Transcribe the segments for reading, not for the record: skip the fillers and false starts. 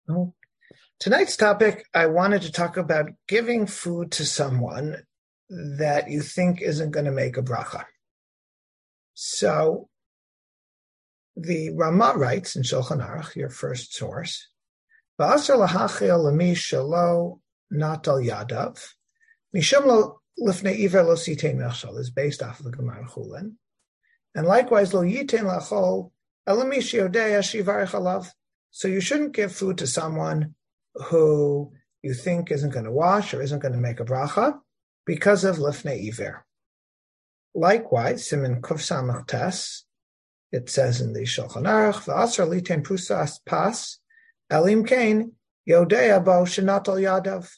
Well, tonight's topic, I wanted to talk about giving food to someone that you think isn't going to make a bracha. So the Rama writes in Shulchan Aruch, your first source, V'asar lahachil l'mi shelo natal yadav, mishum lo lifnei iver lo sitein mechshel, is based off of the Gemara Chulin. And likewise, lo yitein lachol elami shiodei shivarich alav. So you shouldn't give food to someone who you think isn't going to wash or isn't going to make a bracha because of lifnei iver. Likewise, Siman Kuf Samach Tes, it says in the Shulchan Aruch, V'asar litein prusas pas, elim kain, yodea bo shenatal yadav.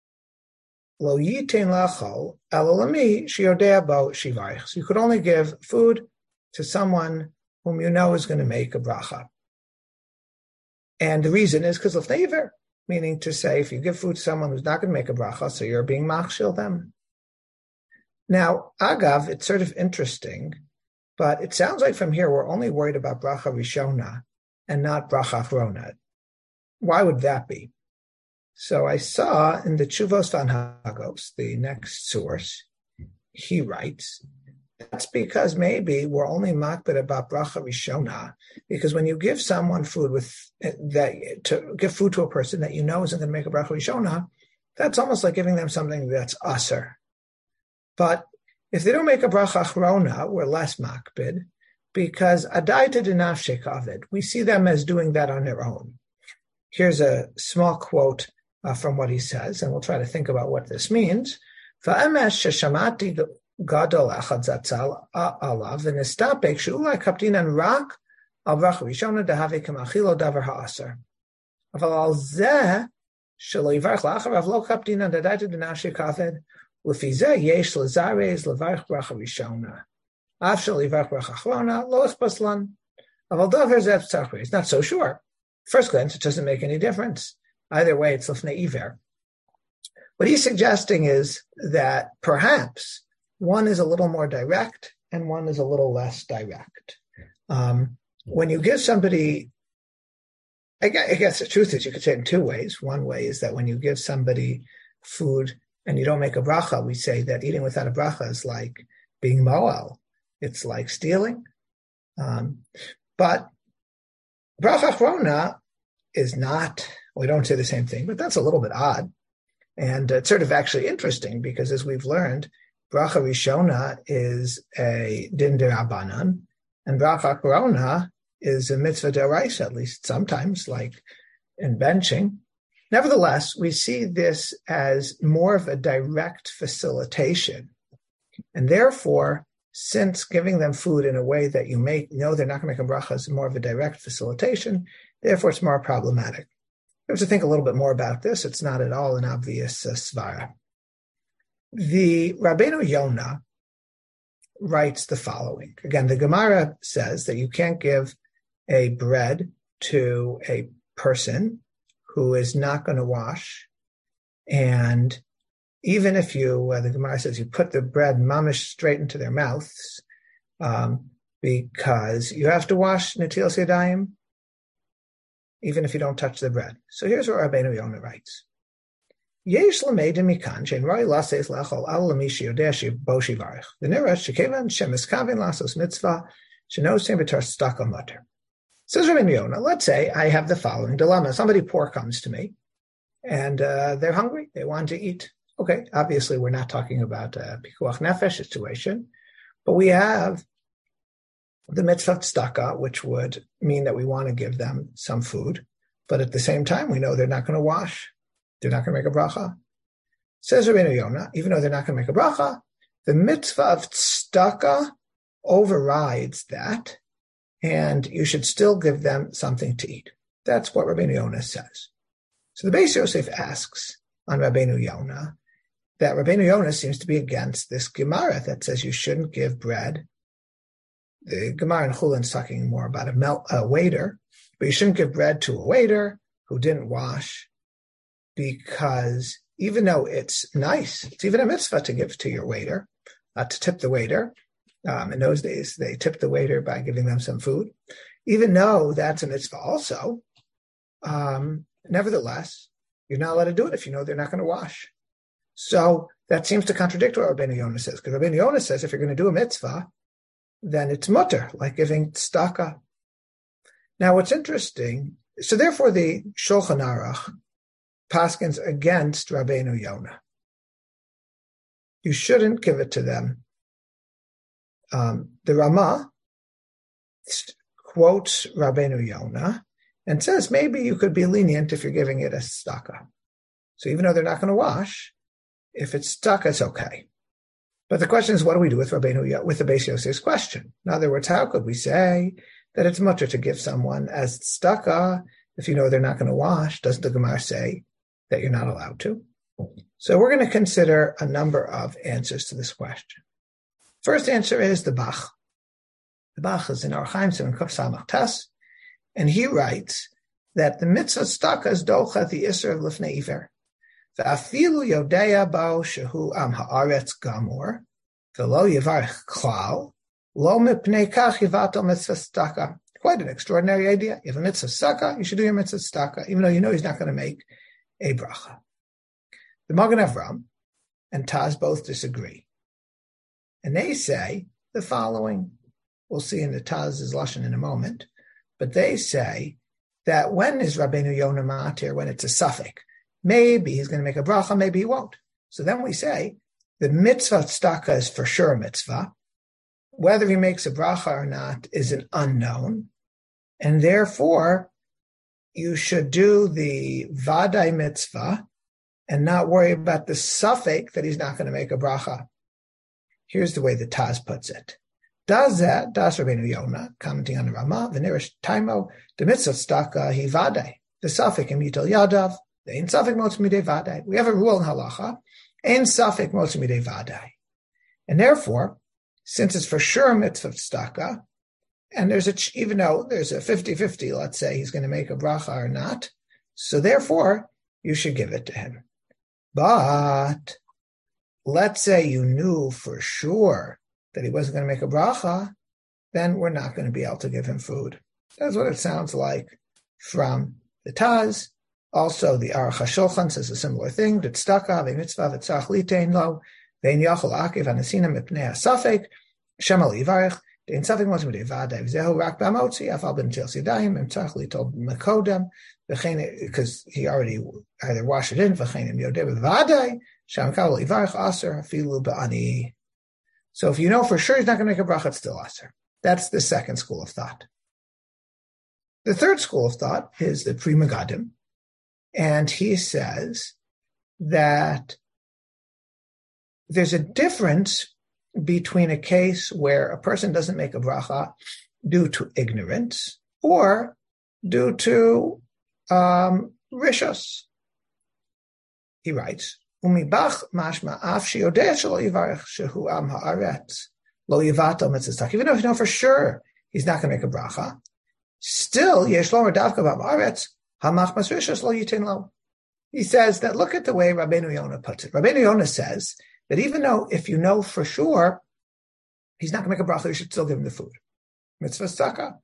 Lo yitein lachol, elalami sheyodea bo shivarich. So you could only give food to someone whom you know is going to make a bracha. And the reason is because lifnei iver, meaning to say, if you give food to someone who's not going to make a bracha, so you're being machshil them. Now, agav, it's sort of interesting, but it sounds like from here we're only worried about bracha rishona and not bracha achrona. Why would that be? So I saw in the Tshuvos V'Hanhagos, the next source, he writes, that's because maybe we're only makbid about bracha rishona, because when you give someone food to give food to a person that you know isn't going to make a bracha rishona, that's almost like giving them something that's aser. But if they don't make a bracha achrona, we're less makbid, because adaita denafshei kaved, we see them as doing that on their own. Here's a small quote from what he says, and we'll try to think about what this means. Va'emes sheshamati gadol echad zatzal alav v'nistapek she'ulai kaptinan rak al bracha rishona dehave k'machilo davar ha'aser. Aval al zeh shelo yivarech la'acharav lo kaptinan adaita denafshei kaved. L'fizeh yesh l'zarez l'varich bracha rishona. Afshel l'varich bracha achrona lo ichbas lan. Aval davar zeh tzarchei. It's not so sure. First glance, it doesn't make any difference. Either way, it's lifnei iver. What he's suggesting is that perhaps one is a little more direct and one is a little less direct. When you give somebody, I guess the truth is you could say it in two ways. One way is that when you give somebody food and you don't make a bracha, we say that eating without a bracha is like being moel. It's like stealing. But bracha achrona is not, we don't say the same thing, but that's a little bit odd. And it's sort of actually interesting because as we've learned, bracha rishona is a din derabanan, and bracha achrona is a mitzvah deraisa, at least sometimes, like in benching. Nevertheless, we see this as more of a direct facilitation. And therefore, since giving them food in a way that you know they're not going to make a bracha is more of a direct facilitation, therefore it's more problematic. We have to think a little bit more about this. It's not at all an obvious svara. The Rabbeinu Yonah writes the following. Again, the Gemara says that you can't give a bread to a person who is not going to wash. And even if the Gemara says you put the bread mamish straight into their mouths, because you have to wash netilas yadayim, even if you don't touch the bread. So here's what Rabbeinu Yonah writes. Yesh l'meidim mikan she'en roi laseis lachol al l'mishi yodeh bo shivarich. V'nira shekevan shemiskaven lasos mitzvah shenosim b'tar staka mutter. Says Rabbeinu Yonah, let's say I have the following dilemma. Somebody poor comes to me, and they're hungry. They want to eat. Okay, obviously we're not talking about a pikuach nefesh situation, but we have the mitzvah tzedakah, which would mean that we want to give them some food, but at the same time we know they're not going to wash. They're not going to make a bracha. Says Rabbeinu Yonah, even though they're not going to make a bracha, the mitzvah of tzedakah overrides that, and you should still give them something to eat. That's what Rabbeinu Yonah says. So the Beis Yosef asks on Rabbeinu Yonah that Rabbeinu Yonah seems to be against this Gemara that says you shouldn't give bread. The Gemara in Chulin is talking more about a waiter, but you shouldn't give bread to a waiter who didn't wash, because even though it's nice, it's even a mitzvah to give to your waiter, to tip the waiter. In those days, they tipped the waiter by giving them some food. Even though that's a mitzvah also, Nevertheless, you're not allowed to do it if you know they're not going to wash. So that seems to contradict what Rabbeinu Yonah says, because Rabbeinu Yonah says if you're going to do a mitzvah, then it's mutter, like giving tzedakah. Now, what's interesting, so therefore the Shulchan Aruch paskins against Rabbeinu Yonah. You shouldn't give it to them. The Ramah quotes Rabbeinu Yonah and says maybe you could be lenient if you're giving it as tzedakah. So even though they're not going to wash, if it's tzedakah, it's okay. But the question is, what do we do with Rabbeinu Yonah, with the Beis Yosef's question? In other words, how could we say that it's mutter to give someone as tzedakah if you know they're not going to wash? Doesn't the Gemara say that you're not allowed to? So we're going to consider a number of answers to this question. First answer is the Bach. The Bach is in Orach Chaim Siman Kuf Samach Tes, and he writes that the mitzvah tzedakah is docha the iser of lifnei iver. V'afilu yodea bo shehu am haaretz gamor, v'lo yivarich klal, lo mipnei kach yivatel mitzvah tzedakah. Quite an extraordinary idea. You have a mitzvah tzedakah, you should do your mitzvah tzedakah, even though you know he's not going to make a bracha. The Magen Avram and Taz both disagree. And they say the following. We'll see in the Taz's Lashon in a moment. But they say that when is Rabbeinu Yonah matir? When it's a suffix. Maybe he's going to make a bracha, maybe he won't. So then we say the mitzvah tzedakah is for sure a mitzvah. Whether he makes a bracha or not is an unknown. And therefore, you should do the vadai mitzvah and not worry about the suffix that he's not going to make a bracha. Here's the way the Taz puts it. Das Rabbeinu Yonah, commenting on the Ramah, v'nerish taimo, the mitzvah tzedakah hi vadai, the suffix im yitel yadav, the ein suffix motz midei vadai. We have a rule in halacha, ein suffix motz midei vadai. And therefore, since it's for sure a mitzvah tzedakah, and even though there's a 50-50, let's say he's going to make a bracha or not, so therefore, you should give it to him. But let's say you knew for sure that he wasn't going to make a bracha, then we're not going to be able to give him food. That's what it sounds like from the Taz. Also, the Aruch HaShulchan says a similar thing. Tzedakah v'mitzvah v'tzarach litein lo ve'in yachol akiv anasina mipnei hasafek shemal yivarech de'in safek mos midei vadai v'zehu rak b'amotzi afal b'ntil sidayim im tzarach litol mekodem because he already either washed it in v'chein im yodeh b'vadai sham kabel yivarech aser afilu b'ani. So if you know for sure he's not going to make a bracha, it's still aser. That's the second school of thought. The third school of thought is the Pri Megadim, and he says that there's a difference between a case where a person doesn't make a bracha due to ignorance or due to rishos. He writes, Umibach mashma af sheyodeh shelo yivarech shehu am haaretz lo yivatel mitzvah tzedakah. Even though you know for sure he's not going to make a bracha, still yesh lo davka b'am haaretz hamachmas rishos lo yitin lo. He says that look at the way Rabbeinu Yonah puts it. Rabbeinu Yonah says that even though if you know for sure he's not going to make a bracha, you should still give him the food. Mitzvah tzedakah.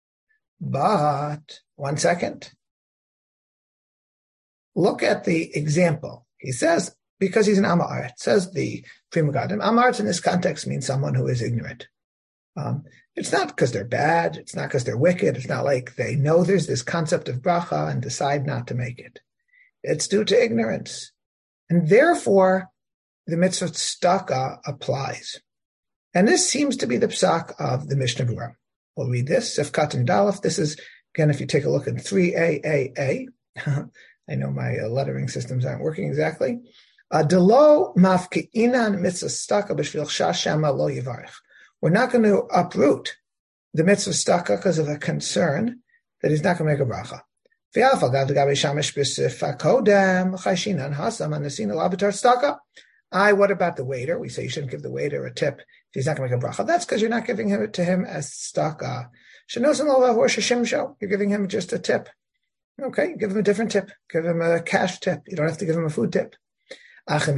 But, one second. Look at the example. He says, because he's an Amaret, says the Pri Megadim, Amaret in this context means someone who is ignorant. It's not because they're bad. It's not because they're wicked. It's not like they know there's this concept of bracha and decide not to make it. It's due to ignorance. And therefore, the mitzvah tzedakah applies. And this seems to be the psak of the Mishnah Berurah. We'll read this, Sefkat and Dalef. This is, again, if you take a look in 3AAA, I know my lettering systems aren't working exactly. Delo mafki'inan mitzvah tzedakah b'shvil shashama lo yivarech. We're not going to uproot the mitzvah tzedakah because of a concern that he's not going to make a bracha. What about the waiter? We say you shouldn't give the waiter a tip if he's not going to make a bracha. That's because you're not giving it to him as tzedakah. You're giving him just a tip. Okay, give him a different tip. Give him a cash tip. You don't have to give him a food tip. So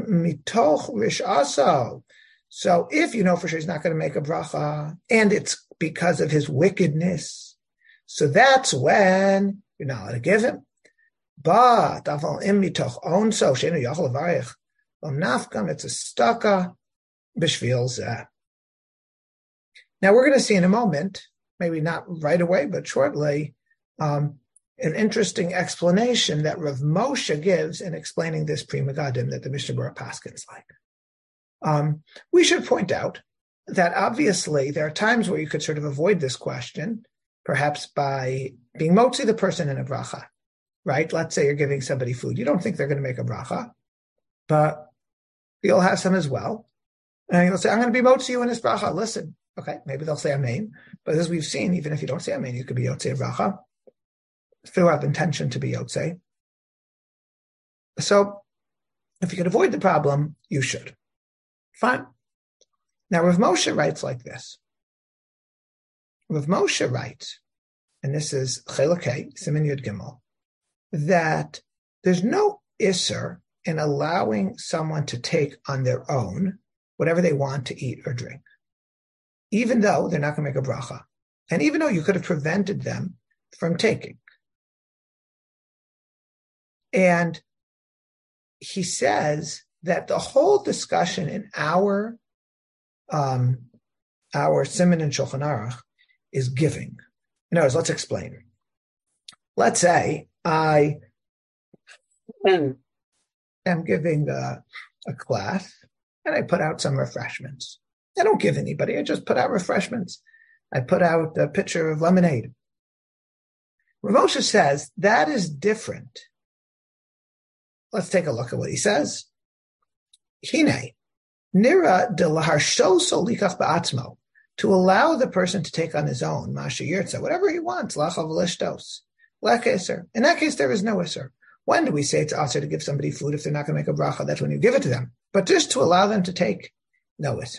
if you know for sure he's not going to make a bracha, and it's because of his wickedness. So that's when you're not allowed to give him. But it's a staka b'shvil zeh. Now we're going to see in a moment, maybe not right away, but shortly, an interesting explanation that Rav Moshe gives in explaining this Pri Megadim that the Mishnah Berurah paskins like. We should point out that obviously there are times where you could sort of avoid this question, perhaps by being motzi the person in a bracha, right? Let's say you're giving somebody food. You don't think they're going to make a bracha, but you'll have some as well. And you'll say, I'm going to be motzi you in this bracha. Listen, okay, maybe they'll say amen. But as we've seen, even if you don't say amen, you could be yotzei bracha. Still have intention to be yotzei. So if you could avoid the problem, you should. Fine. Now, Rav Moshe writes like this. Rav Moshe writes, and this is Chelakei, Siman Yud Gimel, that there's no isser in allowing someone to take on their own whatever they want to eat or drink, even though they're not going to make a bracha, and even though you could have prevented them from taking. And he says that the whole discussion in our Siman and Shulchan Aruch is giving. In other words, let's explain. Let's say I am giving a class and I put out some refreshments. I don't give anybody, I just put out refreshments. I put out a pitcher of lemonade. Rav Moshe says that is different. Let's take a look at what he says. Hine, nira de laharshoso likach ba'atzmo, to allow the person to take on his own, masha yirtza, whatever he wants, lachav lishtos, lekeser. In that case, there is no isser. When do we say it's aser to give somebody food if they're not going to make a bracha? That's when you give it to them. But just to allow them to take, no isser.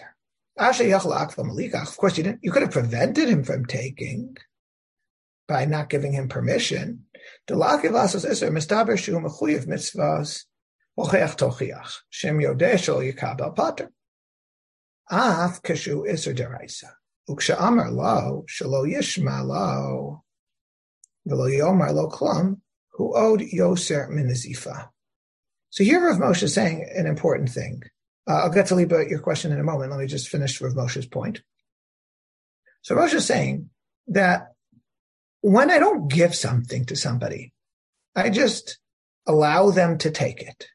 Of course, you could have prevented him from taking by not giving him permission. The lakiv asos isser mistaber shu mechuyev mitzvahs ocheach tochiach shem yodeh shel yikabel pater af kashu isser deraisa uksha amar lo shelo yishma lo v'lo yomar lo klam hu od yoser min nazifa. So here Rav Moshe is saying an important thing. I'll get to Liba your question in a moment. Let me just finish Rav Moshe's point. So Rav Moshe is saying that when I don't give something to somebody, I just allow them to take it.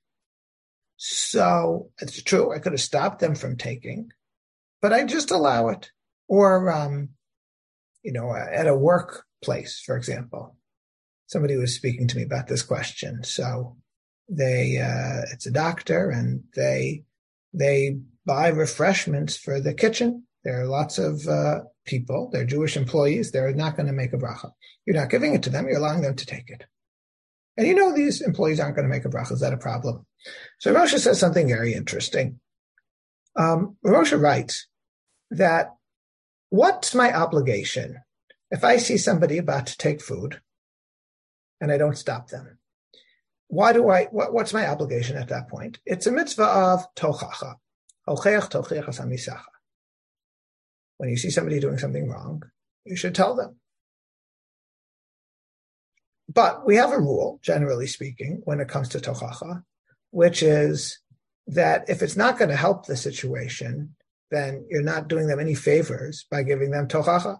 So it's true, I could have stopped them from taking, but I just allow it. Or, at a workplace, for example, somebody was speaking to me about this question. So it's a doctor and they buy refreshments for the kitchen. There are lots of people, they're Jewish employees, they're not going to make a bracha. You're not giving it to them, you're allowing them to take it. And these employees aren't going to make a bracha. Is that a problem? So Moshe says something very interesting. Moshe writes that what's my obligation if I see somebody about to take food and I don't stop them? What's my obligation at that point? It's a mitzvah of tochacha. When you see somebody doing something wrong, you should tell them. But we have a rule, generally speaking, when it comes to tochacha, which is that if it's not going to help the situation, then you're not doing them any favors by giving them tochacha.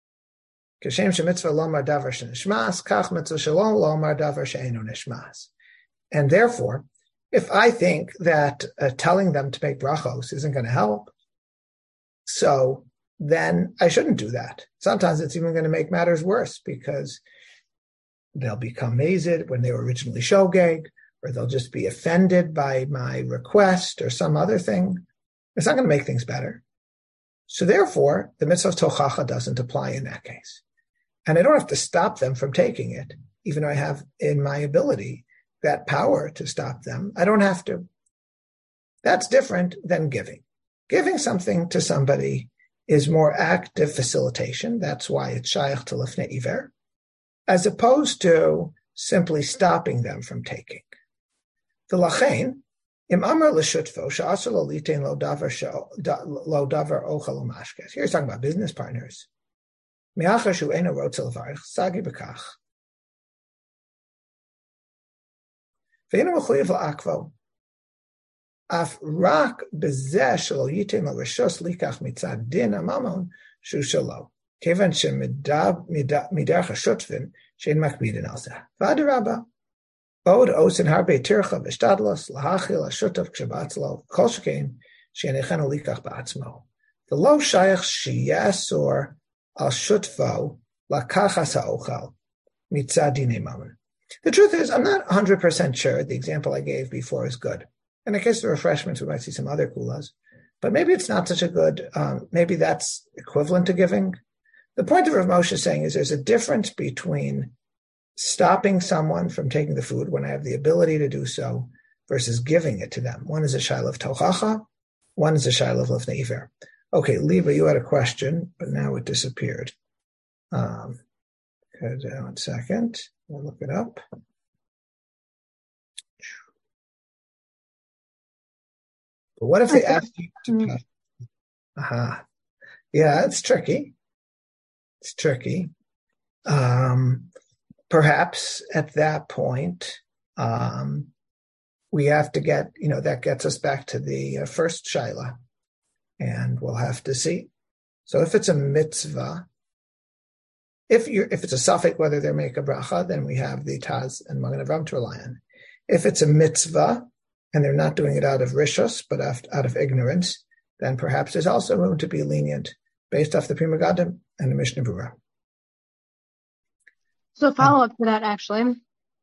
And therefore, if I think that telling them to make brachos isn't going to help, so then I shouldn't do that. Sometimes it's even going to make matters worse because they'll become mazed when they were originally shogeg, or they'll just be offended by my request or some other thing. It's not going to make things better. So therefore, the mitzvah of tochacha doesn't apply in that case. And I don't have to stop them from taking it, even though I have in my ability that power to stop them. I don't have to. That's different than giving. Giving something to somebody is more active facilitation. That's why it's shayach to lifnei iver, as opposed to simply stopping them from taking. V'lachein, im amar l'shutfo she'asur lo litein lo davar ochel u'mashkes. Here he's talking about business partners. Me'achar shu eino rotze levarich, sagi b'kach. Ve'eino mechuyev la'akvo. Af rak bezeh shelo yitem al rishos likach mitzad din amamon shu shelo. Kevan shemidav midarch hashutfin shein makbidin al zeh. V'adarabba. Bod osin harbe tircha v'shtadlos lahachil hashutav kshabatzlo kol shkein shein echenu likach ba'atzmo. The lo shayach sheyasor al shutfo lakachas ha'ochal mitzad dinei mammon. The truth is, I'm not 100% sure the example I gave before is good. In the case of refreshments, we might see some other kulas, but maybe it's not such a good, maybe that's equivalent to giving. The point of Rav Moshe saying is there's a difference between stopping someone from taking the food when I have the ability to do so versus giving it to them. One is a shayla of tochacha, one is a shayla of lifnei iver. Okay, Liva, you had a question, but now it disappeared. One second, I'll look it up. But what if they ask you to cut? Yeah, it's tricky. It's tricky. Perhaps at that point, we have to get, that gets us back to the first shaila, and we'll have to see. So if it's a mitzvah, if it's a suffix whether they make a bracha, then we have the Taz and Magen Avraham to rely on. If it's a mitzvah, and they're not doing it out of rishus, but out of ignorance, then perhaps there's also room to be lenient based off the Pri Megadim and the Mishnah Berurah. So follow up to that, actually.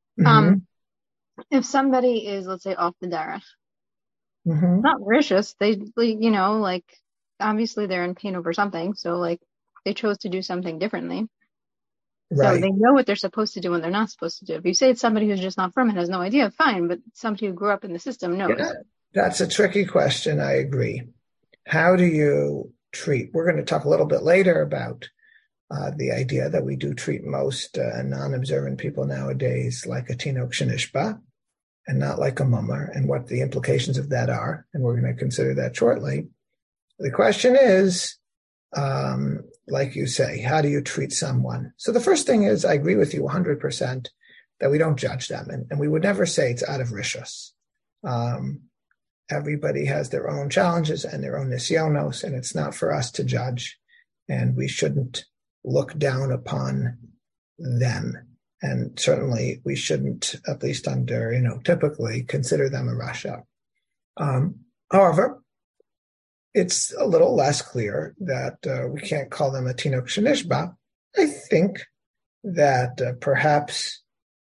If somebody is, let's say, off the derech, not rishus, they, obviously they're in pain over something, so, they chose to do something differently. Right. So they know what they're supposed to do and they're not supposed to do. If you say it's somebody who's just not from and has no idea, fine, but somebody who grew up in the system knows. Yeah, that's a tricky question, I agree. How do you treat? We're going to talk a little bit later about the idea that we do treat most non-observant people nowadays like a tinok shenishba and not like a mummer, and what the implications of that are, and we're going to consider that shortly. The question is, like you say, how do you treat someone? So the first thing is, I agree with you 100% that we don't judge them, and we would never say it's out of rishus. Everybody has their own challenges and their own nisyonos, and it's not for us to judge, and we shouldn't look down upon them. And certainly we shouldn't, at least under, typically consider them a rasha. However, it's a little less clear that we can't call them a tinok shenishba. I think that perhaps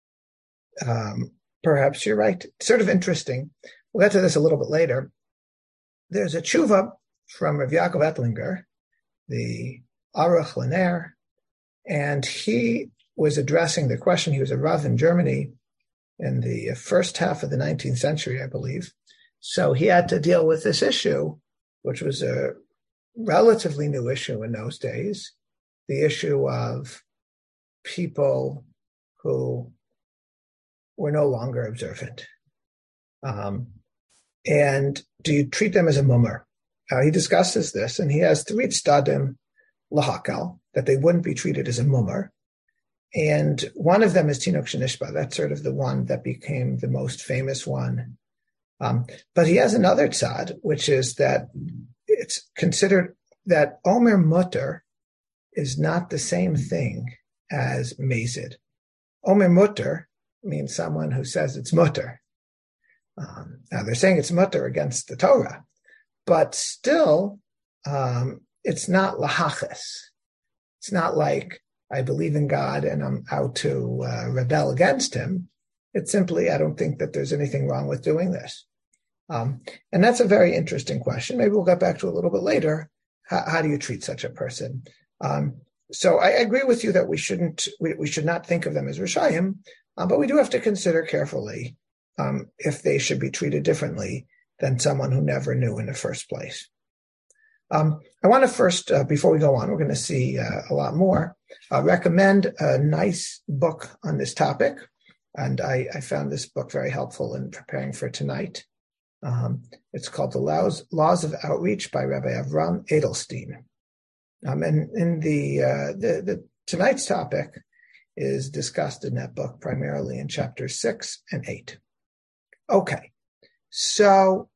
you're right. It's sort of interesting. We'll get to this a little bit later. There's a tshuva from Rav Yaakov Ettlinger, the Aruch Laner, and he was addressing the question. He was a Rav in Germany in the first half of the 19th century, I believe. So he had to deal with this issue, which was a relatively new issue in those days, the issue of people who were no longer observant. And do you treat them as a mummer? He discusses this, and he has 3 tzadim lahakal, that they wouldn't be treated as a mummer. And one of them is tinok shenishba. That's sort of the one that became the most famous one. But he has another tzad, which is that it's considered that omer mutter is not the same thing as mazid. Omer mutter means someone who says it's mutter. Now they're saying it's mutter against the Torah, but still it's not lahaches. It's not like I believe in God and I'm out to rebel against him. It's simply, I don't think that there's anything wrong with doing this. And that's a very interesting question. Maybe we'll get back to it a little bit later. How do you treat such a person? So I agree with you that we should not think of them as Rishayim, but we do have to consider carefully if they should be treated differently than someone who never knew in the first place. I want to first, before we go on, we're going to see a lot more, recommend a nice book on this topic. And I found this book very helpful in preparing for tonight. It's called The Laws of Outreach by Rabbi Avram Edelstein. And in the tonight's topic is discussed in that book primarily in chapters 6 and 8. Okay, so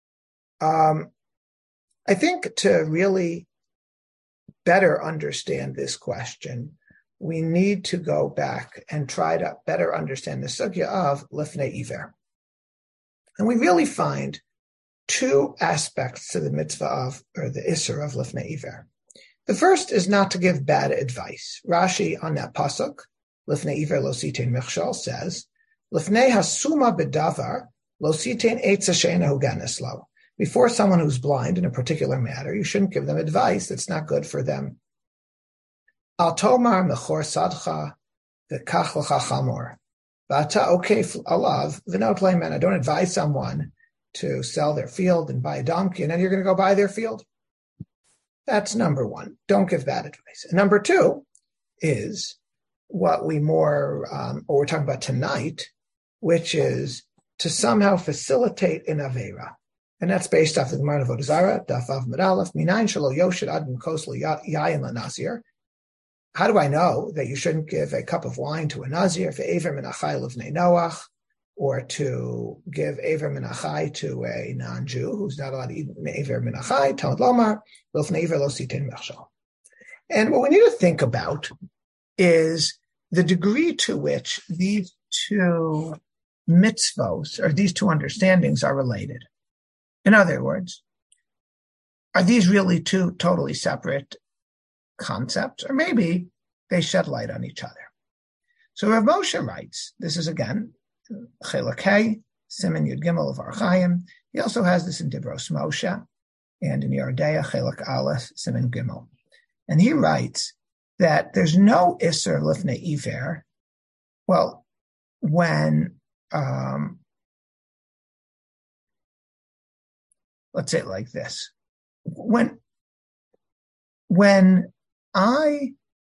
I think to really better understand this question, we need to go back and try to better understand the sugya of lifnei iver. And we really find two aspects to the mitzvah of, or the isser of lifnei iver. The first is not to give bad advice. Rashi on that pasuk, lifnei iver lo sitein michshal, says, lifnei hasuma bedavar lo sitein eitz she'eino ganis lo. Before someone who's blind in a particular matter, you shouldn't give them advice that's not good for them. Al tomar mechor sadcha v'kach lecha chamor. V'ata okef alav v'not le'mena. Don't advise someone to sell their field and buy a donkey, and then you're going to go buy their field. That's number one. Don't give bad advice. And number two is what we're talking about tonight, which is to somehow facilitate an avera. And that's based off the Gemara of Avodah Zarah, Daf Vav Amud Aleph, Minayin shelo yoshid adam kos yayin lanazir. How do I know that you shouldn't give a cup of wine to a nazir for Ever min achai levnei Noach, or to give Ever min achai to a non-Jew who's not allowed to eat Ever min achai? Talmud lomar lefnei Iver lo sitein michshal. And what we need to think about is the degree to which these two mitzvos, or these two understandings, are related. In other words, are these really two totally separate concepts, or maybe they shed light on each other? So Rav Moshe writes, this is again, Chelek Hey, Siman Yud Gimel of Or Chaim. He also has this in Dibros Moshe, and in Yerodea, Chelek Aleph, Siman Gimel. And he writes that there's no Isser Lifnei Iver, well, when, let's say it like this. When I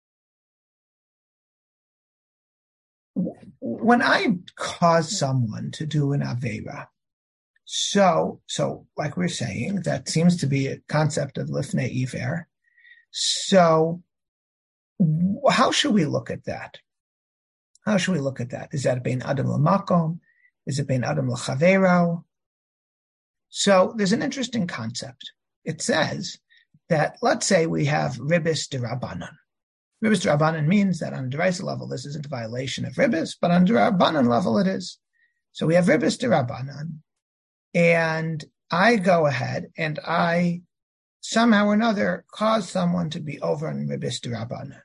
cause someone to do an avera, so like we're saying, that seems to be a concept of lifnei iver. So how should we look at that? How should we look at that? Is that bein adam l'makom? Is it bein adam l'chavero? So there's an interesting concept. It says that, let's say we have ribis d'Rabbanan. Ribis d'Rabbanan means that on a deraisa level, this isn't a violation of ribis, but on a d'Rabbanan level, it is. So we have ribis d'Rabbanan, and I go ahead and I somehow or another cause someone to be over on ribis d'Rabbanan.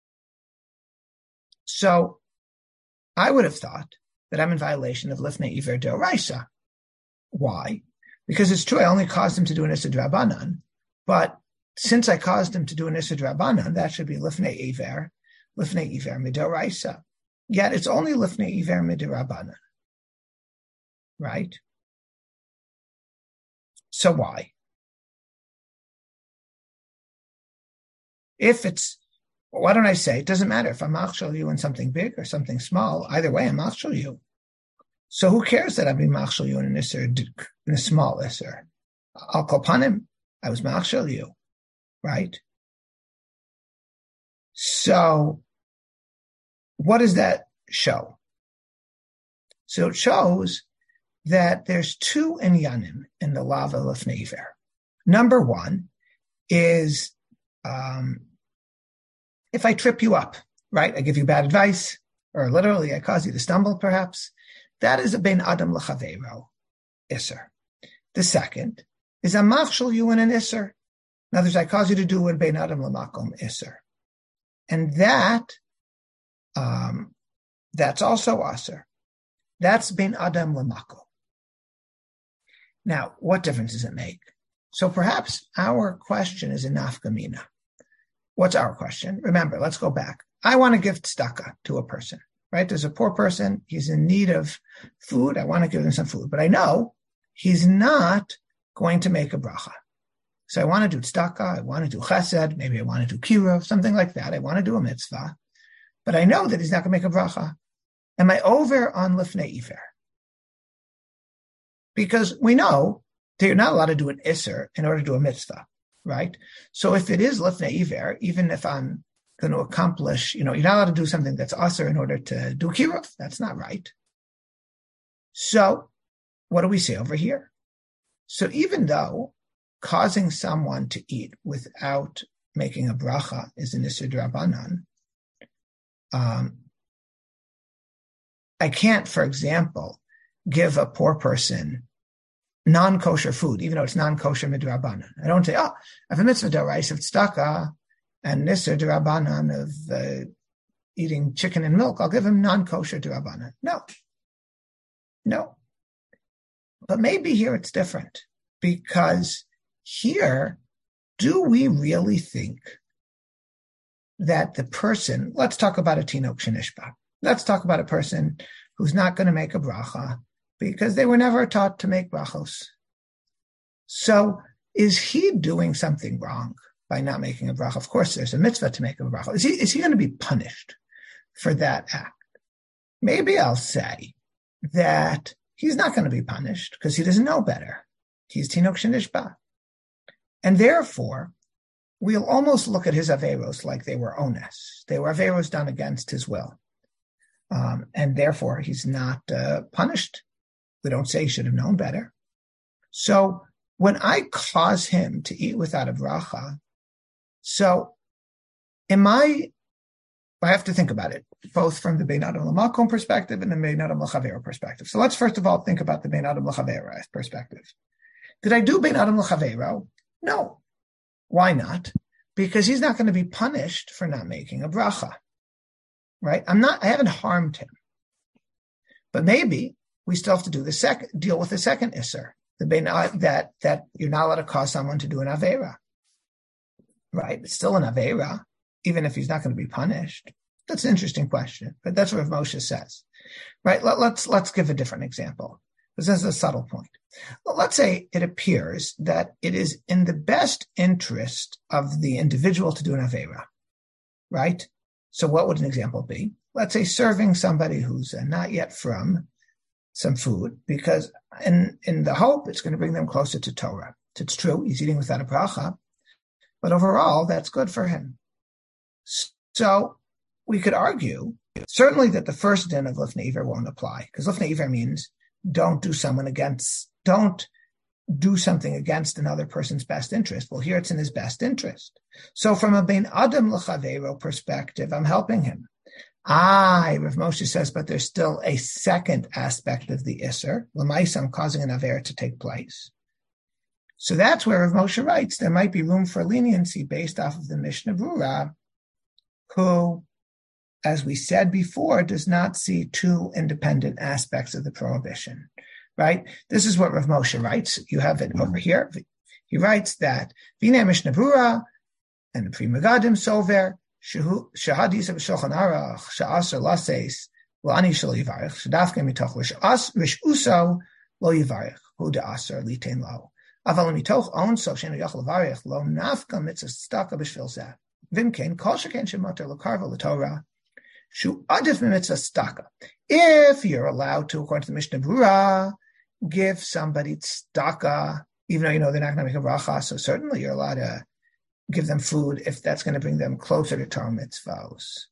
So I would have thought that I'm in violation of lifnei iver d'oraisa. Why? Because it's true, I only caused him to do an Issa D'Rabbanan, but since I caused him to do an Issa D'Rabbanan, that should be Lifnei Iver Midoraisa. Yet it's only Lifnei Iver Midorabanan. Right? So why? Why don't I say, it doesn't matter if I'm machshel you in something big or something small, either way I'm machshel you. So who cares that I've been machshel you in a small isser? I'll call upon him. I was machshel you, right? So what does that show? So it shows that there's two inyanim in the lava lifnei iver. Number one is if I trip you up, right? I give you bad advice, or literally I cause you to stumble perhaps. That is a bein adam l'chaveiro isser. The second is a machshel you in an isser. In other words, I cause you to do a bein adam l'makom isser. And that's also aser. That's bein adam l'makom. Now, what difference does it make? So perhaps our question is a nafkamina. What's our question? Remember, let's go back. I want to give tzedakah to a person. Right? There's a poor person. He's in need of food. I want to give him some food, but I know he's not going to make a bracha. So I want to do tzedakah. I want to do chesed. Maybe I want to do kiruv, something like that. I want to do a mitzvah, but I know that he's not going to make a bracha. Am I over on lifnei iver? Because we know that you're not allowed to do an isser in order to do a mitzvah. right? So if it is lifnei iver, even if I'm going to accomplish, you're not allowed to do something that's asur in order to do kiruv. That's not right. So what do we say over here? So even though causing someone to eat without making a bracha is an Isser D'Rabbanan, I can't, for example, give a poor person non-kosher food, even though it's non-kosher midrabanan. I don't say, I have a mitzvah d'oraisa of tzedakah and Isser D'Rabbanan of eating chicken and milk. I'll give him non-kosher d'Rabbanan. No. But maybe here it's different, because here, do we really think that the person, let's talk about a tinok shenishba. Let's talk about a person who's not going to make a bracha because they were never taught to make brachos. So is he doing something wrong by not making a bracha? Of course, there's a mitzvah to make a bracha. Is he going to be punished for that act? Maybe I'll say that he's not going to be punished because he doesn't know better. He's tinok shenishba. And therefore, we'll almost look at his averos like they were ones. They were averos done against his will. And therefore, he's not punished. We don't say he should have known better. So when I cause him to eat without a bracha, so I have to think about it, both from the Bein Adam L'Makom perspective and the Bein Adam L'Chavero perspective. So let's first of all think about the Bein Adam L'Chavero perspective. Did I do Bein Adam L'Chavero? No. Why not? Because he's not going to be punished for not making a bracha, right? I haven't harmed him. But maybe we still have to deal with the second Isser, that you're not allowed to cause someone to do an Aveira, right? It's still an Aveira, even if he's not going to be punished. That's an interesting question, but that's what Moshe says, right? Let's give a different example, because this is a subtle point. Let's say it appears that it is in the best interest of the individual to do an Aveira, right? So what would an example be? Let's say serving somebody who's not yet from some food, because in the hope it's going to bring them closer to Torah. It's true, he's eating without a bracha, but overall that's good for him. So we could argue, certainly, that the first din of Lifnei Iver won't apply, because Lifnei Iver means don't do something against another person's best interest. Well, here it's in his best interest. So from a Bein Adam L'Chavero perspective, I'm helping him. Rav Moshe says, but there's still a second aspect of the Isser. L'maisa, I'm causing an Aver to take place. So that's where Rav Moshe writes, there might be room for leniency based off of the Mishnah Brura, who, as we said before, does not see two independent aspects of the prohibition, right? This is what Rav Moshe writes. You have it over here. He writes that V'nei Mishnah Brura and the Pri Megadim Sover Shahadis of Shulchan Aruch Sha'asar Laseis Lani Shel Yivarich Shadafke Mitoch Rish Uso Lo Yivarich Hu De'asar Litein Lo Aval Mitoch On So Shenu Yachal Yivarich Lo Nafka Mitzvah Staka B'Shvil Zeh Vimkein Kol Sheken Shemater L'Karva L'Torah Shu Adif Mitzvah Staka. If you're allowed to, according to the Mishnah Brura, give somebody tzedakah, even though you know they're not going to make a bracha, so certainly you're allowed to give them food if that's going to bring them closer to Torah mitzvahs.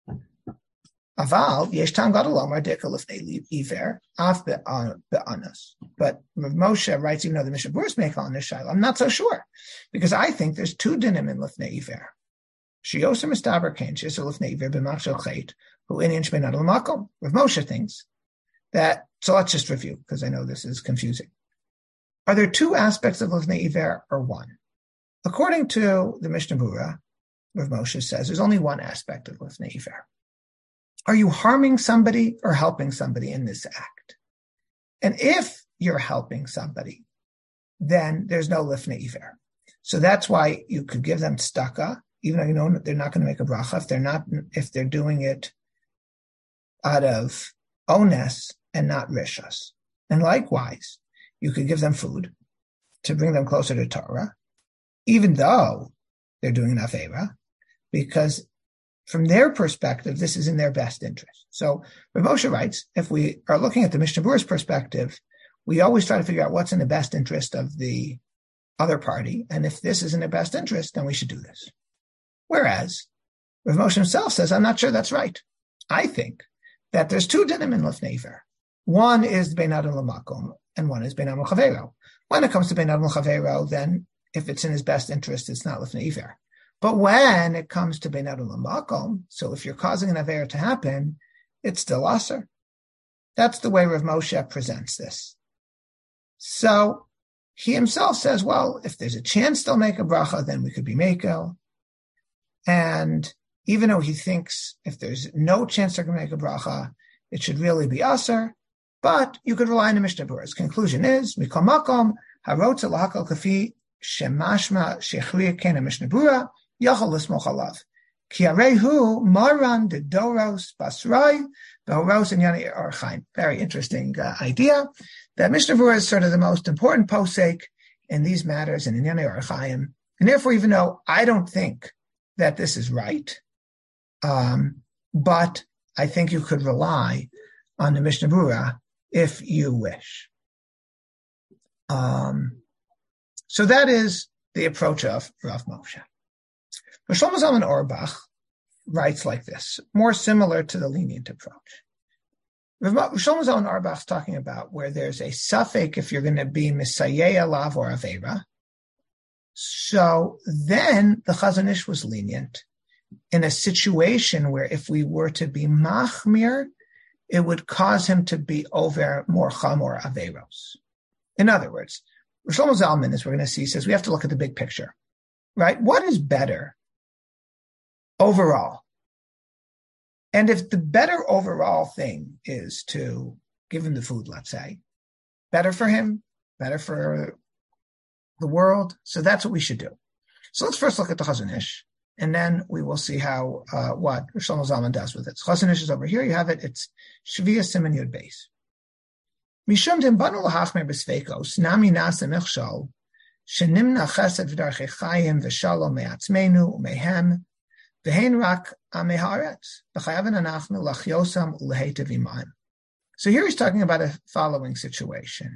Aval yesh tam gadol lomar dika lifnei iver af be'anos. But Rav Moshe writes, even though the Mishnah Brura is making on this shaila, I'm not so sure, because I think there's two dinim in lifnei iver. Shiyoser mistaber kain sheser lifnei iver b'machshel chait hu inyan shmeinad l'makom. Rav Moshe thinks that. So let's just review, because I know this is confusing. Are there two aspects of lifnei iver or one? According to the Mishnah Brura, Rav Moshe says there's only one aspect of lifnei iver. Are you harming somebody or helping somebody in this act? And if you're helping somebody, then there's no lifnei iver. So that's why you could give them tzedakah, even though you know they're not going to make a bracha if they're doing it out of ones and not rishas. And likewise, you could give them food to bring them closer to Torah, even though they're doing an Aveira, because from their perspective, this is in their best interest. So Rav Moshe writes, if we are looking at the Mishnah Brura's perspective, we always try to figure out what's in the best interest of the other party, and if this is in their best interest, then we should do this. Whereas Rav Moshe himself says, I'm not sure that's right. I think that there's two dinim in Lifnei Iver. One is Bein Adam L'Makom, and one is Bein Adam L'Chavero. When it comes to Bein Adam L'Chavero, then if it's in his best interest, it's not Lifnei Iver. But when it comes to Bein Adam L'Makom, so if you're causing an Aveira to happen, it's still Aser. That's the way Rav Moshe presents this. So he himself says, well, if there's a chance they'll make a bracha, then we could be Mekel. And even though he thinks if there's no chance they're going to make a bracha, it should really be Aser. But you could rely on the Mishnah Berurah. His conclusion is, Mikol Makom, Harotza L'Hakal Kafi Shemashma Shechriya Kena Mishnah Berurah, Yachal L'Smoch Alav. Ki Arehu Maran de Doros Basrai, Behoros and Yani Orchaim. Very interesting idea. That Mishnah Berurah is sort of the most important posek in these matters and in Yani Orchaim. And therefore, even though I don't think that this is right, but I think you could rely on the Mishnah Berurah if you wish. So that is the approach of Rav Moshe. Shlomo Zalman Auerbach writes like this, more similar to the lenient approach. Shlomo Zalman Auerbach is talking about where there's a suffix if you're going to be Misayeh Alav or Aveira. So then the Chazon Ish was lenient in a situation where if we were to be Machmir, it would cause him to be over more Chamor Aveiros. In other words, Shlomo Zalman, as we're going to see, says we have to look at the big picture, right? What is better overall? And if the better overall thing is to give him the food, let's say, better for him, better for the world, so that's what we should do. So let's first look at the Chazon Ish, and then we will see how what Shlomo Zalman does with it. So Chazon Ish is over here. You have it. It's Shviya Siman Yud Beis. Mishum dem banu lahachmer b'sveikos nami nasa michshol shenimna chesed v'darchei chayim v'shalom me'atzmeinu u'mehem v'hein rak amei haaretz v'chayaven anachnu lachyosam u'lehetev imayim. So here he's talking about a following situation.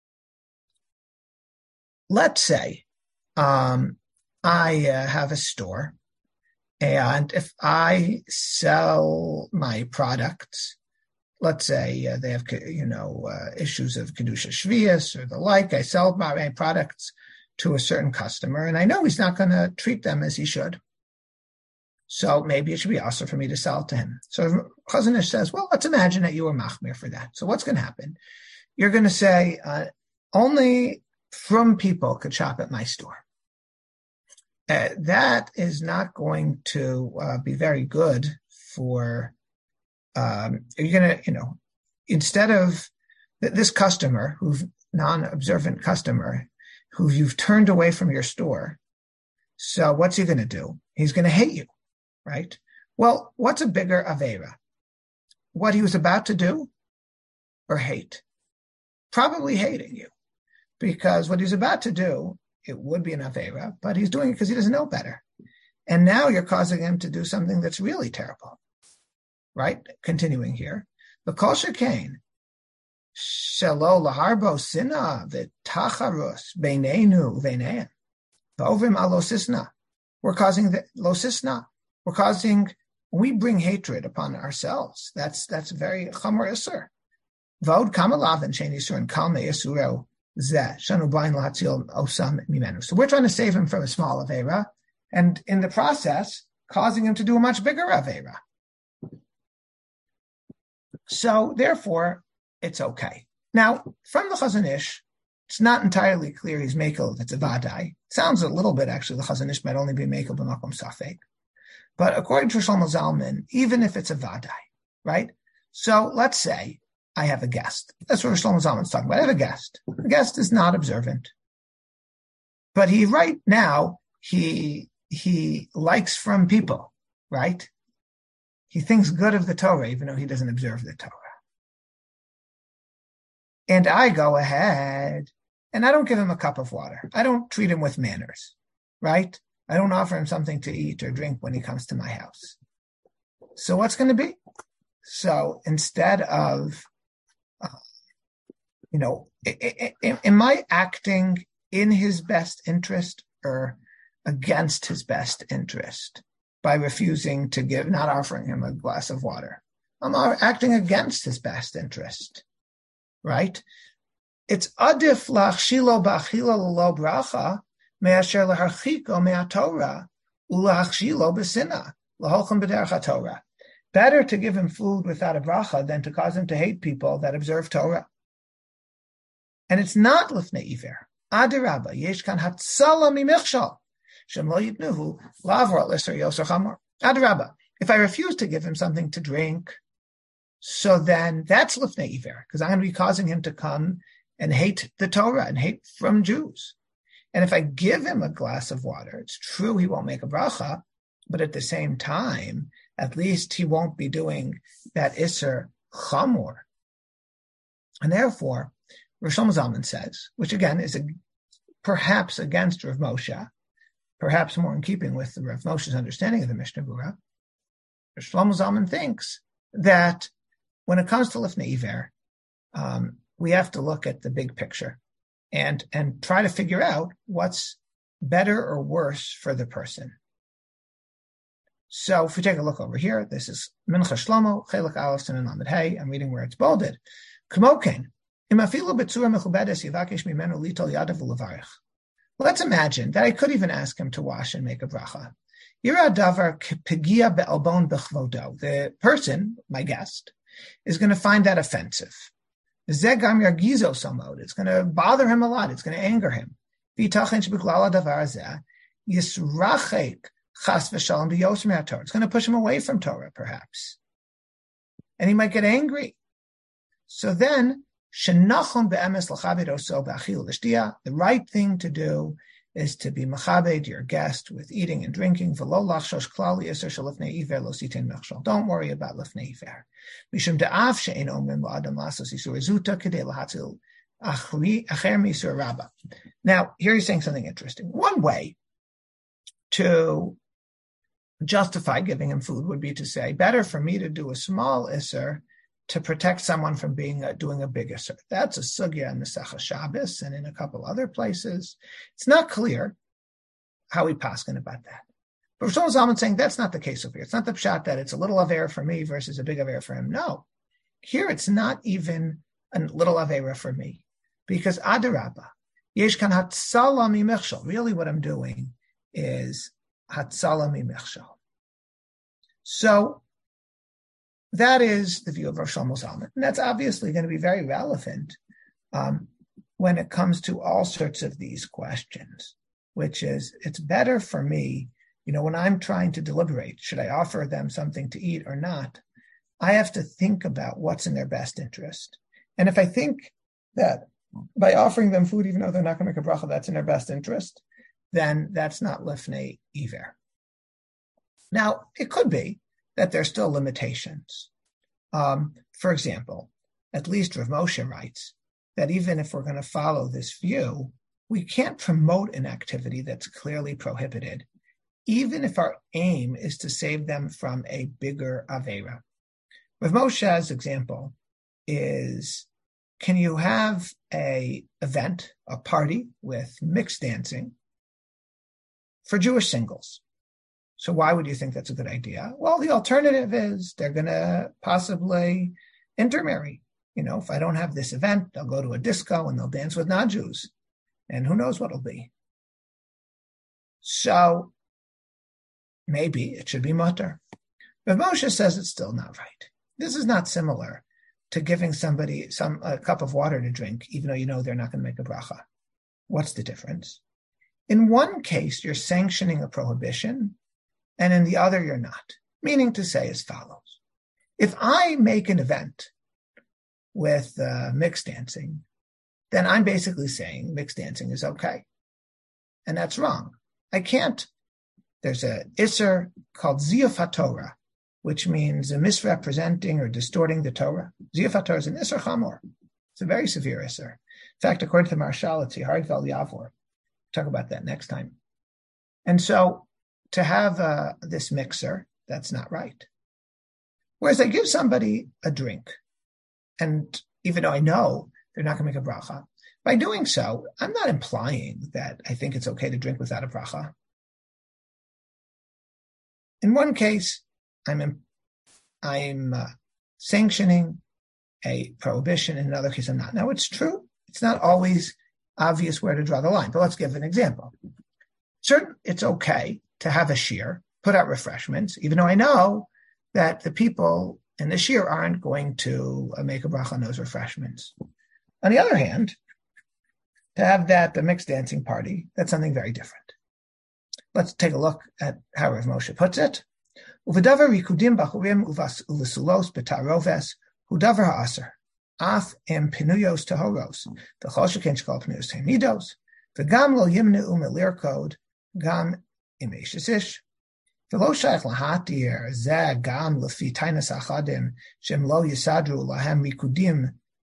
Let's say I have a store, and if I sell my products, let's say they have, issues of Kedusha Shvius or the like, I sell my products to a certain customer, and I know he's not going to treat them as he should. So maybe it should be also for me to sell to him. So Chazon Ish says, well, let's imagine that you were machmir for that. So what's going to happen? You're going to say, only from people could shop at my store. That is not going to be very good for, you're going to, instead of this customer, who's non-observant customer, who you've turned away from your store. So what's he going to do? He's going to hate you, right? Well, what's a bigger Aveira? What he was about to do or hate? Probably hating you. Because what he's about to do, it would be an Aveira, but he's doing it because he doesn't know better. And now you're causing him to do something that's really terrible. Right? Continuing here. V'kol shekain, shelo laharbo sina v'tacharus beineinu v'neihem. V'ovrim alo sisna. We're causing the lo sisna. We're causing, we bring hatred upon ourselves. That's very chamor isur. V'od kamalav and shein isur and kalme isuro. So we're trying to save him from a small Aveira, and in the process, causing him to do a much bigger Aveira. So therefore, it's okay. Now, from the Chazon Ish, it's not entirely clear he's Mekel if it's a Vadai. Sounds a little bit, actually, the Chazon Ish might only be Mekel b'makom safek. But according to Shlomo Zalman, even if it's a Vadai, right? So let's say I have a guest. That's what Shlomo Zalman's talking about. I have a guest. The guest is not observant. But he likes from people, right? He thinks good of the Torah, even though he doesn't observe the Torah. And I go ahead, and I don't give him a cup of water. I don't treat him with manners, right? I don't offer him something to eat or drink when he comes to my house. So what's going to be? So instead of, am I acting in his best interest or against his best interest by refusing to give, not offering him a glass of water? I'm acting against his best interest, right? It's adif lachshilo b'achila l'lo bracha me'asher leharchiko me'atorah ulachshilo b'sina l'holchem b'derech haTorah. Better to give him food without a bracha than to cause him to hate people that observe Torah. And it's not lifnei iver. Adirabba, yesh kan hatzala mimichshal shem lo yitnuhu lavra l'ser yoser chamor. Adirabba, if I refuse to give him something to drink, so then that's lifnei iver, because I'm going to be causing him to come and hate the Torah and hate from Jews. And if I give him a glass of water, it's true he won't make a bracha, but at the same time, at least he won't be doing that Isser Chamor. And therefore, Rosh Zalman says, which again is perhaps against Rav Moshe, perhaps more in keeping with Rav Moshe's understanding of the Mishnah Berurah, Rosh Zalman thinks that when it comes to Lifnei Iver, we have to look at the big picture and try to figure out what's better or worse for the person. So if we take a look over here, this is Mincha Shlomo, Chelik Aleph Siman Lamed Hey. I'm reading where it's bolded. K'moken, im afilu b'tzura mechubedes yivakesh mimenu litol yadav u'levarich. Let's imagine that I could even ask him to wash and make a bracha. Yira davar pegia be'albon b'chvodo. The person, my guest, is going to find that offensive. Zegam yargizo samod. It's going to bother him a lot. It's going to anger him. V'itachen sheb'klal davar zeh yisrachek. Chas v'shalom b'yosem ha'Torah. It's going to push him away from Torah, perhaps. And he might get angry. So then, shenachon be'emes l'chabed oso b'achil l'shtia. The right thing to do is to be machabed your guest with eating and drinking. V'lo lachshosh klal yisur shelifnei iver lo sitin mechshol. Don't worry about lifnei iver. Mishum de'av she'en omrim la'adam lasos isur zuta kedei lahatzil acher misur rabba. Now, here he's saying something interesting. One way to justify giving him food would be to say, better for me to do a small isser to protect someone from doing a big isser. That's a sugya in the Masechah Shabbos and in a couple other places. It's not clear how we paskin about that. But Rosh Zalman saying that's not the case over here. It's not the pshat that it's a little avera for me versus a big avera for him. No. Here it's not even a little avera for me. Because adarabba, yesh kan hatzala mimechshal. Really what I'm doing is hatzala mimechshal. So that is the view of Rosh Zalman. And that's obviously going to be very relevant when it comes to all sorts of these questions, which is it's better for me, when I'm trying to deliberate, should I offer them something to eat or not? I have to think about what's in their best interest. And if I think that by offering them food, even though they're not going to make a bracha, that's in their best interest, then that's not lifnei iver. Now, it could be that there's still limitations. For example, at least Rav Moshe writes that even if we're going to follow this view, we can't promote an activity that's clearly prohibited, even if our aim is to save them from a bigger avera. Rav Moshe's example is, can you have a event, a party with mixed dancing for Jewish singles? So why would you think that's a good idea? Well, the alternative is they're going to possibly intermarry. If I don't have this event, they'll go to a disco and they'll dance with non-Jews. And who knows what it'll be. So maybe it should be mutter. Rav Moshe says it's still not right. This is not similar to giving somebody a cup of water to drink, even though they're not going to make a bracha. What's the difference? In one case, you're sanctioning a prohibition, and in the other, you're not. Meaning to say as follows. If I make an event with mixed dancing, then I'm basically saying mixed dancing is okay. And that's wrong. I can't. There's a isser called ziyuf haTorah, which means misrepresenting or distorting the Torah. Ziyuf haTorah is an isser chamor. It's a very severe isser. In fact, according to the Marshal, it's hard vel yavor. We'll talk about that next time. And so to have this mixer, that's not right. Whereas I give somebody a drink, and even though I know they're not going to make a bracha, By doing so, I'm not implying that I think it's okay to drink without a bracha. In one case, I'm sanctioning a prohibition. In another case, I'm not. Now, it's true. It's not always obvious where to draw the line, but let's give an example. It's okay to have a shiur, put out refreshments, even though I know that the people in the shiur aren't going to make a bracha on those refreshments. On the other hand, to have the mixed dancing party, that's something very different. Let's take a look at how Rav Moshe puts it. Uvedavar rikudim bachurim uvesulos betaroves hudavar ha'aser af em pinuyos tehoros v'chol sheken shkol pinuyos temidos v'gam lo yimneu melirkod gam imeshesish v'lo shaykh lahatir zeh gam lefi tainas achadim shem lo yisadru lahem rikudim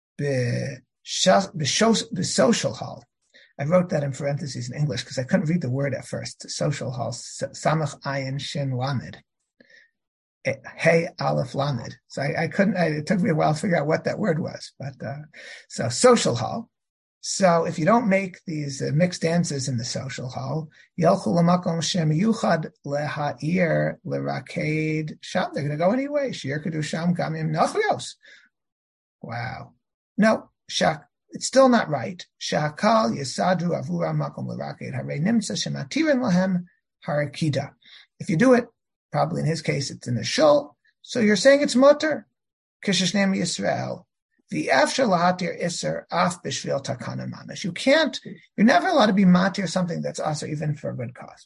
b'social hall. I wrote that in parentheses in English because I couldn't read the word at first. Social hall, samach ayin shin lamed, hey aleph lamed. So I couldn't. It took me a while to figure out what that word was. But so social hall. So if you don't make these mixed dances in the social hall, yelchu lamakom shem yuchad leha'ir leraked sham. They're going to go anyway. Shiur kedusham gamim nachrios. Wow. No, shak. It's still not right. Shakal yisadru avura makom l'raked harei nimtza shematirin lahem harakida. If you do it, probably in his case, it's in the shul. So you're saying it's mutter. Kishishnem Yisrael. The after lahatir iser af b'shvil takana mamish. You're never allowed to be matir something that's also even for a good cause.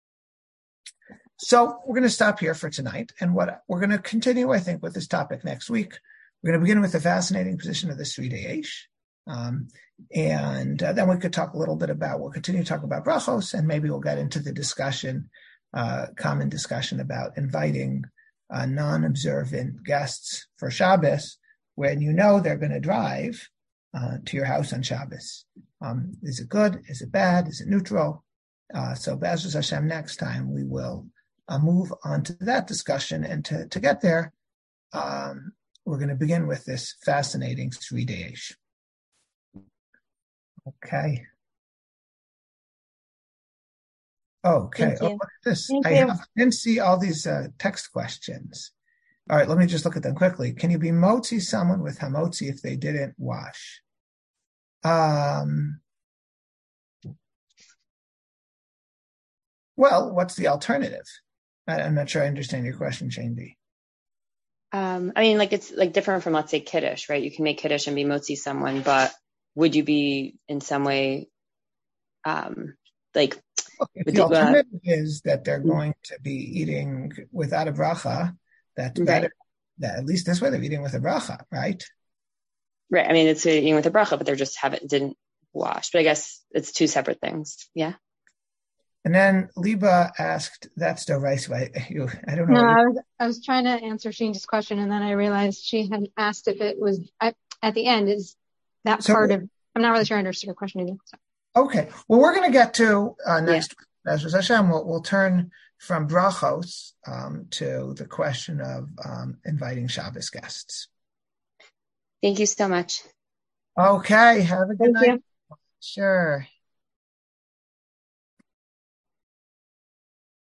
So we're going to stop here for tonight. And what we're going to continue, I think, with this topic next week. We're going to begin with the fascinating position of the Sridei Eish. And then we could talk a little bit we'll continue to talk about brachos, and maybe we'll get into the discussion, common discussion about inviting non-observant guests for Shabbos when you know they're going to drive to your house on Shabbos. Is it good? Is it bad? Is it neutral? So B'ezras Hashem, next time we will move on to that discussion, and to get there, we're going to begin with this fascinating Sridei Eish. Okay. Okay. Oh, look at this. I didn't see all these text questions. All right, let me just look at them quickly. Can you be motzi someone with hamotzi if they didn't wash? Well, what's the alternative? I'm not sure I understand your question, Shane B. I mean, it's different from, let's say, kiddush, right? You can make kiddush and be motzi someone, but would you be in some way, if the alternative is that they're going to be eating without a bracha, that's better. That at least this way they're eating with a bracha, right? Right. I mean, it's eating with a bracha, but they just didn't wash. But I guess it's two separate things. Yeah. And then Liba asked, "That's the rice way." I don't know. No, I was trying to answer Shane's question, and then I realized she had asked if it was at the end. Is that part of? I'm not really sure I understood her question either. So. Okay. Well, we're going to get to next week. B'ezras Hashem, we'll turn from brachos to the question of inviting Shabbos guests. Thank you so much. Okay. Have a good night. You. Sure.